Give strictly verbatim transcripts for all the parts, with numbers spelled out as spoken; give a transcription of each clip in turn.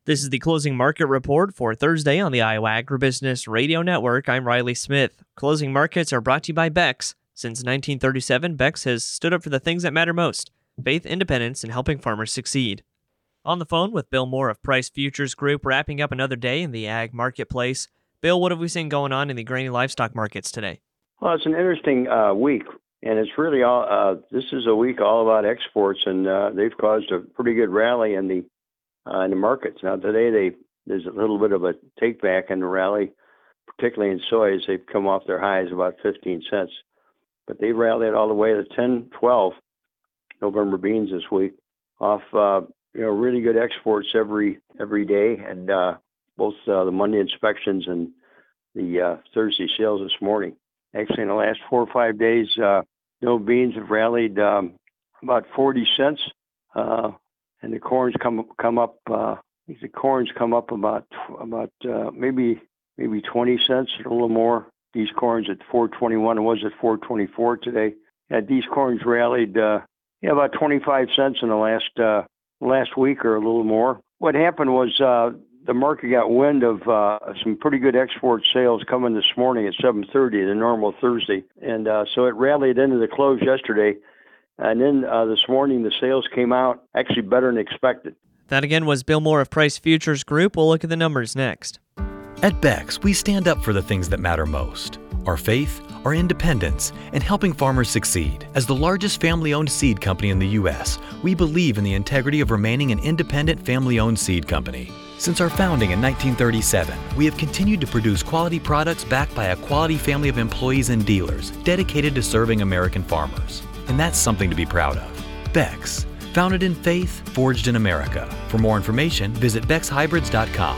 This is the closing market report for Thursday on the Iowa Agribusiness Radio Network. I'm Riley Smith. Closing markets are brought to you by Beck's. Since nineteen thirty-seven, Beck's has stood up for the things that matter most: faith, independence, and helping farmers succeed. On the phone with Bill Moore of Price Futures Group, wrapping up another day in the ag marketplace. Bill, what have we seen going on in the grain and livestock markets today? Well, it's an interesting uh, week, and it's really all. Uh, this is a week all about exports, and uh, they've caused a pretty good rally in the uh, in the markets. Now today, they there's a little bit of a take back in the rally, particularly in soy, as they've come off their highs about fifteen cents. But they rallied all the way to ten twelve November beans this week, off uh, you know really good exports every every day, and uh, both uh, the Monday inspections and the uh, Thursday sales this morning. Actually, in the last four or five days, uh, no beans have rallied um, about forty cents, uh, and the corn's come come up. Uh, I think the corn's come up about about uh, maybe maybe twenty cents, a little more. These corns at four twenty-one. It was at four twenty-four today. Yeah, these corns rallied uh, yeah about twenty-five cents in the last uh, last week or a little more. What happened was uh, the market got wind of uh, some pretty good export sales coming this morning at seven thirty, the normal Thursday, and uh, so it rallied into the close yesterday. And then uh, this morning, the sales came out actually better than expected. That again was Bill Moore of Price Futures Group. We'll look at the numbers next. At Beck's, we stand up for the things that matter most: our faith, our independence, and helping farmers succeed. As the largest family-owned seed company in the U S, we believe in the integrity of remaining an independent family-owned seed company. Since our founding in nineteen thirty-seven, we have continued to produce quality products backed by a quality family of employees and dealers dedicated to serving American farmers. And that's something to be proud of. Beck's, founded in faith, forged in America. For more information, visit bex hybrids dot com.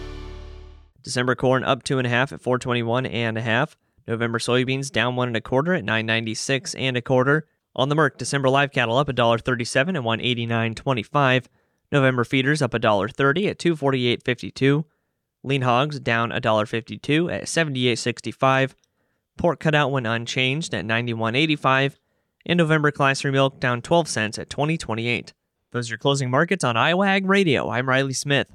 December corn up two and a half at four twenty-one and a half. November soybeans down one and a quarter at nine ninety-six and a quarter. On the Merc, December live cattle up one dollar thirty-seven at one eighty-nine twenty-five. November feeders up one dollar thirty at two forty-eight fifty-two. Lean hogs down one dollar fifty-two at seventy-eight sixty-five. Pork cutout went unchanged at ninety-one eighty-five. And November class three milk down twelve cents at twenty twenty-eight. Those are your closing markets on Iowa Ag Radio. I'm Riley Smith.